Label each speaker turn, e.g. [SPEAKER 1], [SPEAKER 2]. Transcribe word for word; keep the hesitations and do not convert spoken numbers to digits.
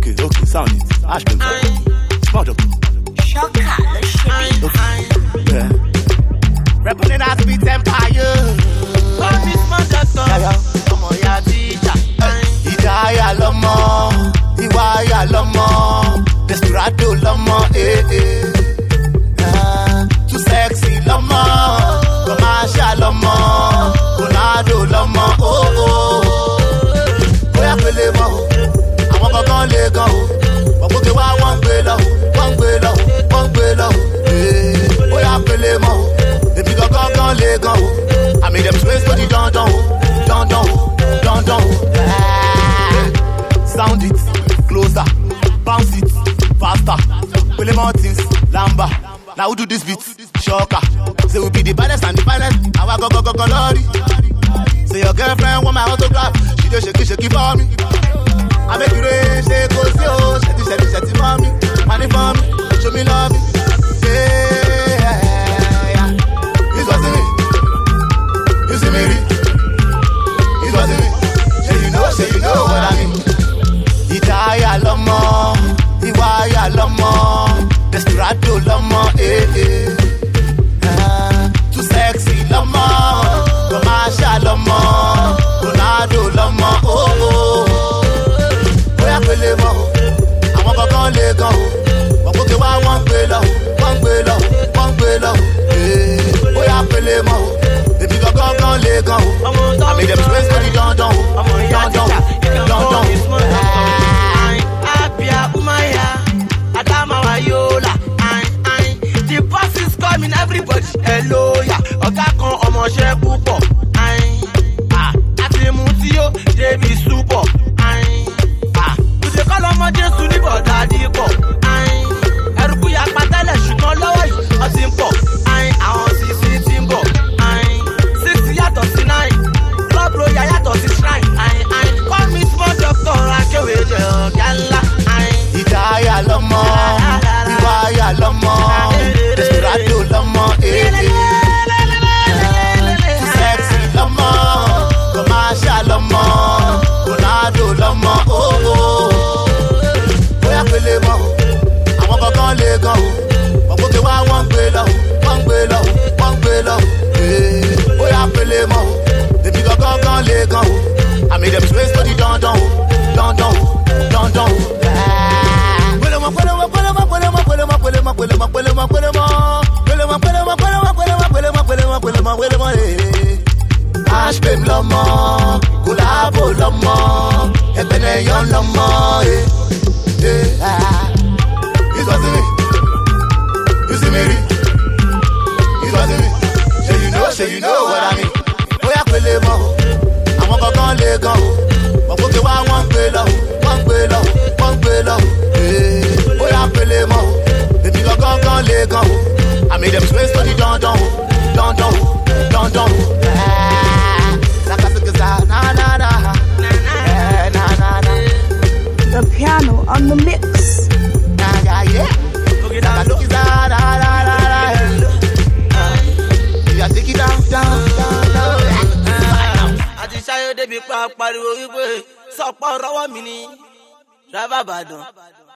[SPEAKER 1] Okay, okay, sound it. Ash them. Smart up.
[SPEAKER 2] Shocker, the shit.
[SPEAKER 1] Okay. Yeah. Repping as beat empire.
[SPEAKER 3] Call me smart doctor.
[SPEAKER 1] Yeah, yeah.
[SPEAKER 3] Come on, yeah, teacher.
[SPEAKER 1] Idaya lomo, Iwaya lomo, Desperado lomo, eh eh. Uh, too sexy lomo, Commercial lomo, Ronaldo lomo, oh oh. Oya pele mo, àwọn gangan le gan o. Gbogbo ke wa wọ́n gbé lọ, wọ́n gbé lọ, wọ́n gbé lọ. Eh, oya pele mo, ebi gangan gan le gan o. I made them space for the don don, don don, don don. Sound it, closer, bounce it, faster. Willie Martins, Lamba. Now who do this beat? Shocker. Say we be the baddest and the finest. Our go go go go lorry. Say your girlfriend want my autograph. She just shake it, shake it for me. I make you rain, shake go see oh, shake it, shake it, shake it for me. Money for me, show me love. Yeah, yeah. It's what's in me. You see me? It's what's in me. Say you know, say you know what I mean. Idaya lomo, Iwaya lomo, Desperado lomo, eh eh. Uh, too sexy lomo, Commercial lomo, Ronaldo lomo, oh oh. Oya pele mo, àwọn gangan le gan o. Gbogbo ke wa wọ́n gbé lọ, wọ́n gbé lọ, wọ́n gbé lọ. Eh, oya pele mo, ebi gangan le gan o. I made them space for the don don, don don, don don.
[SPEAKER 3] The boss is coming, everybody. Hello, yeah. Oga kan ọmọ ṣẹ́ púpọ̀. Ah, àti mú tí ó débi súpọ̀. Ah, kùsè kọ́ lọ́mọ Jésù ní bọ̀dá dípọ̀. Ẹrùkú ya pátẹ́lẹ̀ ṣùgbọ́n lọ́wọ́ yìí ọtí ń pọ̀. Àwọn sisi ti ń bọ̀. Six yàtọ̀ sí nine. Club royal yàtọ̀ sí shrine. Call me small doctor, akéwé jẹ ọ̀gá ńlá.
[SPEAKER 1] Idaya lomo, Iwaya lomo, Desperado lomo, eh eh. Too sexy lomo, Commercial lomo, Ronaldo lomo, oh oh. Oya pele mo, àwọn gangan le gan o. Gbogbo ke wa wọ́n gbé lọ, wọ́n gbé lọ, wọ́n gbé lọ. Eh, oya pele mo, ebi gangan le gan o. I made them space for the don don, don don, don don. Ashbem lomo, kulabo lomo, ebene yon lomo, eh, eh, ah. It's what's in me. You see me? It's what's in me. Say you know, say you know what I mean. Oya pele mo, àwọn gangan le gan o. Gbogbo ke wa wọ́n gbé lọ, wọ́n gbé lọ, wọ́n gbé lọ. Eh, oya pele mo, ebi gangan le gan o. I made them space for the don don, don don, don don. Na na na, eh, na na na.
[SPEAKER 2] The piano on the mix.
[SPEAKER 1] Na yeah yeah. Saka look is da da da da da. You take it down down down down.
[SPEAKER 3] Àti ṣayọ̀ débi pa pariwo wípé sọ̀pọ̀ rọwọ́ mi ni. Driver Ìbàdàn.